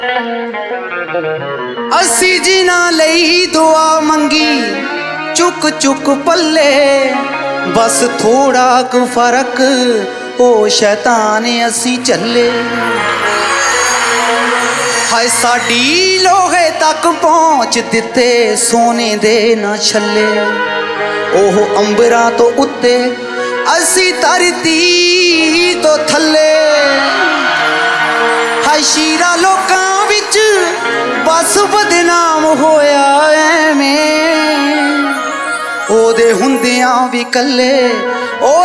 ਅਸੀਂ ਜਿਨ੍ਹਾਂ ਲਈ ਦੁਆ ਮੰਗੀ ਚੁੱਕ ਚੁੱਕ ਪੱਲੇ, ਬਸ ਥੋੜਾ ਕੁ ਫਰਕ ਉਹ ਸ਼ੈਤਾਨ ਅਸੀਂ ਝੱਲੇ। ਹਾਏ ਸਾਡੀ ਲੋਹੇ ਤੱਕ ਪਹੁੰਚ ਦਿੱਤੇ ਸੋਨੇ ਦੇ ਨਾ ਛੱਲੇ, ਉਹ ਅੰਬਰਾਂ ਤੋਂ ਉੱਤੇ ਅਸੀਂ ਧਰਤੀ ਤੋਂ ਥੱਲੇ। ਹਾਏ ਸ਼ੀਰਾ ਲੋਕਾਂ ਵਿੱਚ ਬਸ ਬਦਨਾਮ ਹੋਇਆ ਐਵੇਂ, ਉਹਦੇ ਹੁੰਦਿਆਂ ਵੀ ਕੱਲੇ ਉਹ